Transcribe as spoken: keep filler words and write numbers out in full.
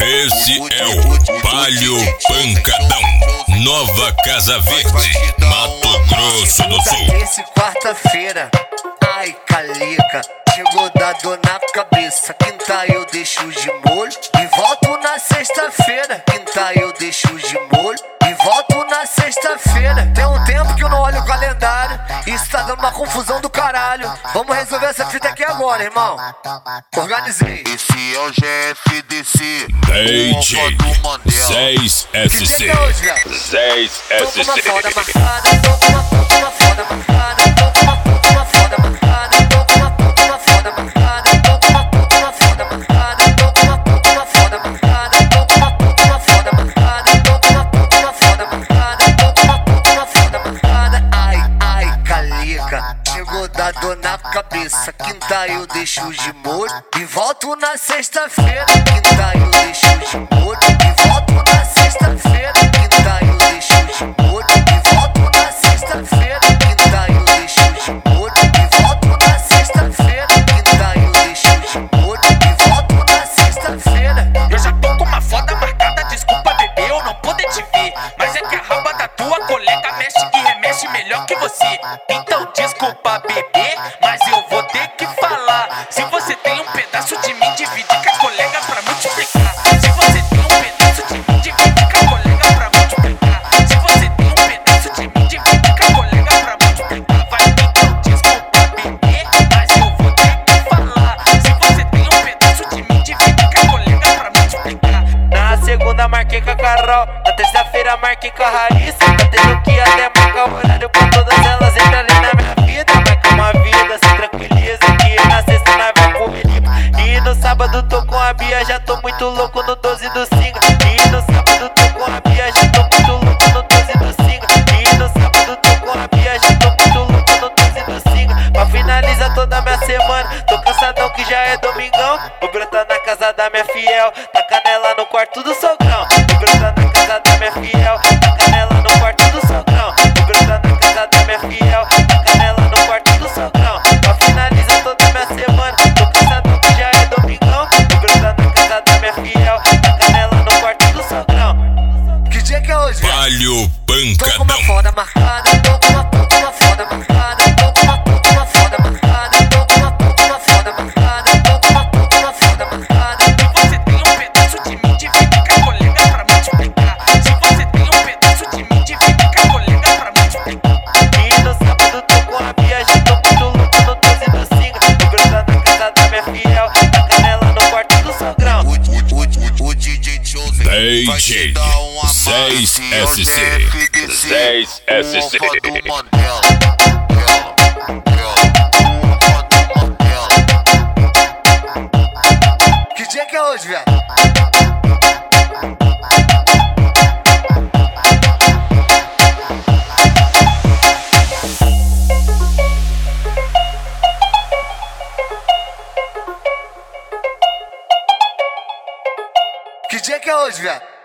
Esse é o Palio Pancadão, Nova Casa Verde, Mato Grosso do Sul. Esse quarta-feira, ai calica, chegou da dor na cabeça. Quinta eu deixo de molho e volto na sexta-feira. Quinta eu deixo de molho e volto na sexta-feira. Tem um tempo que eu não olho o calendário, isso tá dando uma confusão do caralho. Vamos resolver essa fita aqui agora, irmão. Organizei. Esse é o G F D C, D J seis S C seis S C. Tô com uma foda marcada, tô com uma puta, uma foda marcada, tô com uma puta, uma foda marcada, tô com uma puta, uma foda marcada, tô com uma puta, uma foda marcada, tô com uma puta, uma foda marcada, tô com uma puta, uma foda marcada, tô com uma puta, uma foda marcada, tô com uma puta, uma foda marcada. Ai, ai, calica, chegou da dor na cabeça. Quinta eu deixo de molho e volto na sexta-feira. Quinta eu deixo de molho e volto na sexta-feira. Quinta eu deixo de molho e volto na sexta-feira. Quinta eu deixo de molho e volto na sexta-feira. Quinta eu deixo de molho e volto na sexta-feira. Eu já tô com uma foda marcada, desculpa bebê, eu não poder te ver, mas é que a raba da tua colega mexe e remexe melhor que você. Então desculpa bebê, mas eu vou ter que falar. Se você tem um pedaço de mim, divide com as colegas pra multiplicar. Se você tem um pedaço de mim, divide com a colega pra multiplicar. Se você tem um pedaço de mim, divide com a colega pra multiplicar. Vai, então desculpa bebê, mas eu vou ter que falar. Se você tem um pedaço de mim, divide com a colega pra multiplicar. Na segunda marquei com a Carol, na terça-feira marquei com a Raíssa. Tá tendo que até marcar o horário pra todas elas entrarem na minha vida. Marca uma vida, se tranquiliza que na sexta nós vai pro Felipe. E no sábado tô com a Bia, já tô muito louco no doze do Singa. E no sábado tô com a Bia, já tô muito louco no doze do Singa. E no sábado tô com a Bia, já tô muito louco no doze do Singa. Pra finalizar toda a minha semana, tô cansadão que já é domingão. Vou brotar na casa da minha fiel, tá canela no quarto do sogrão. Vou brotar na casa da minha fiel, tá canela no quarto do sogrão. Vou brotar na casa da minha fiel, tá canela no quarto do sogrão. Pra finalizar toda a minha semana, tô cansadão que já é domingão. Vou brotar na casa da minha fiel, tá canela no quarto do sogrão. Que dia que é hoje? Palio Tô com uma Pancadão. foda marcada, tô com uma puta, uma foda marcada, tô com uma puta, uma foda marcada, tô com uma puta, uma foda marcada, tô com uma puta, uma foda marcada. Se você tem um pedaço de mim, divide com a colega pra multiplicar. Se você tem um pedaço de mim, divide com a colega pra multiplicar. E no sábado tô com a Bia, já tô muito louco no doze do Singa. Vou brotar na casa da minha fiel, tá canela no quarto do sogrão. O, o, o, o D J Chosen vai te D J dar uma seis S C seis S C. do Mandela. Que dia que é hoje, viado? Que dia que é hoje, viado?